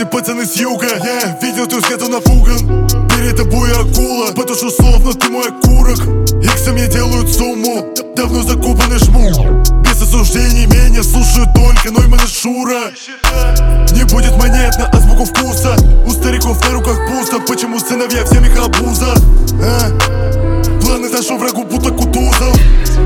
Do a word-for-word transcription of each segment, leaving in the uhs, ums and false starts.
эти пацаны с юга. Я видел, ты свету напуган. Перед тобой акула, потушу словно ты мой окурок. Иксы мне делают сумму, давно закупанный жму. Без осуждений меня слушают только Нойман и Шура. Не будет монет на азбуку вкуса. У стариков на руках пусто. Почему сыновья в семьях обуза? А? Планы нашу врагу будто Кутузов.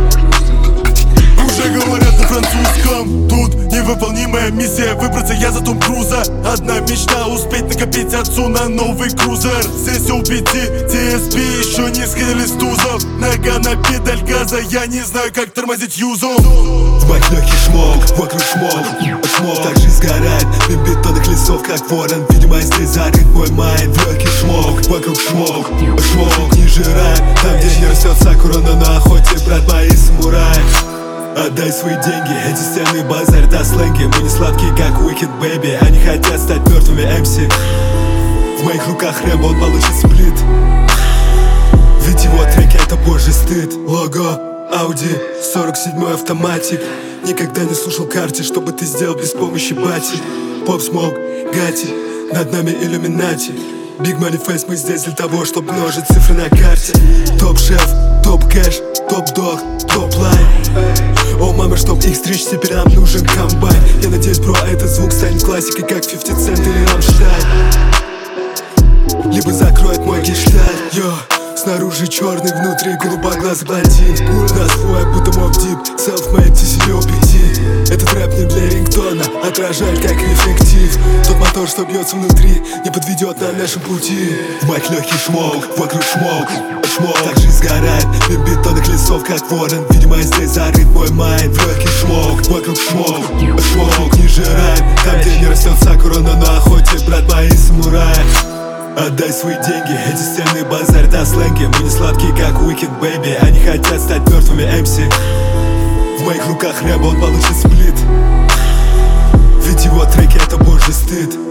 Уже говорят на французском. Тут невыполнимая миссия выбраться я за Том Круза. Одна мечта успеть накопить отцу на новый крузер. Здесь у пяти ти эс пи еще не скинули с тузов. Нога на педаль газа, я не знаю как тормозить юзом. В моих легких шмок, вокруг шмок, шмок. Так жизнь сгорает, мимо бетонных лесов как ворон. Видимо здесь зарыт мой майнд. В легких шмок, вокруг шмок, шмок. Ниже рай, там где не растет сакура, но на охоте, брат, мои самураи. Отдай свои деньги, эти стены базарь, да сленги. Мы не сладкие, как Wicked Baby. Они хотят стать мертвыми эм си. В моих руках Рэмбо, он получит сплит. Ведь его треки это божий стыд. Лого, Ауди, сорок седьмой автоматик. Никогда не слушал карте, что бы ты сделал без помощи бати. Поп Смок, Гати, над нами иллюминати. Big Money Face, мы здесь для того, чтобы множить цифры на карте. Топ-шеф, топ-кэш, топ-дог, топ-лайн. О, мама, чтоб их стричь, теперь нам нужен комбайн. Я надеюсь, бро, этот звук станет классикой, как фифти Cent или Рамштайн. Либо закроет мой гештальт, йо. Снаружи черный, внутри голубоглазый блондин. Пуль на свой, будто Моб Дип, self-made, ти си о пяти. Этот рэп не для рингтона, отражает как рефлектив. Тот мотор, что бьется внутри, не подведет на нашем пути. В моих легких шмок, вокруг шмок, шмок. Так жизнь сгорает, мимо бетонных лесов как ворон. Видимо здесь зарыт мой майнд. В легких шмок, вокруг шмок, шмок. Ниже рай, там где не растет сакура, но на охоте, брат, мои самураи. Отдай свои деньги, эти стены базарь, да сленги. Мы не сладкие, как Wicked Baby. Они хотят стать мертвыми эм си. В моих руках Рэмбо, он получит сплит. Ведь его треки это божий стыд.